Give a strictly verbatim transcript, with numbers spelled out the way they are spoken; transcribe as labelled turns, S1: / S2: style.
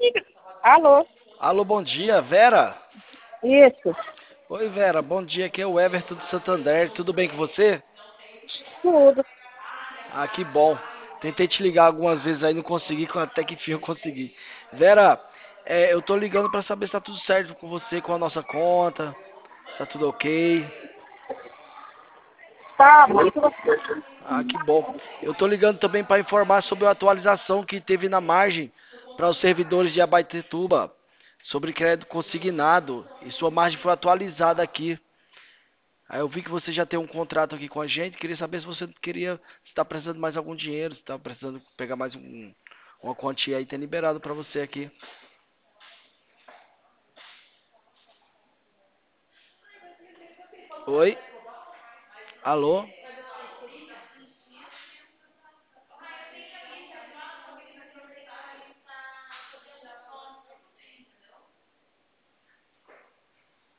S1: Alô?
S2: Alô, bom dia, Vera?
S1: Isso,
S2: Oi, Vera, bom dia, aqui é o Everton do Santander, tudo bem com você?
S1: tudo.
S2: Ah, que bom. Tentei te ligar algumas vezes aí, não consegui, até que enfim eu consegui. Vera, é, eu tô ligando pra saber se tá tudo certo com você, com a nossa conta, tá tudo ok.
S1: Tá muito.
S2: Ah, que bom. Eu tô ligando também para informar sobre a atualização que teve na margem para os servidores de Abaetetuba, sobre crédito consignado, e sua margem foi atualizada aqui. Aí eu vi que você já tem um contrato aqui com a gente. Queria saber se você queria, se está precisando de mais algum dinheiro, se está precisando pegar mais um, uma quantia aí, tem liberado para você aqui. Oi? Alô?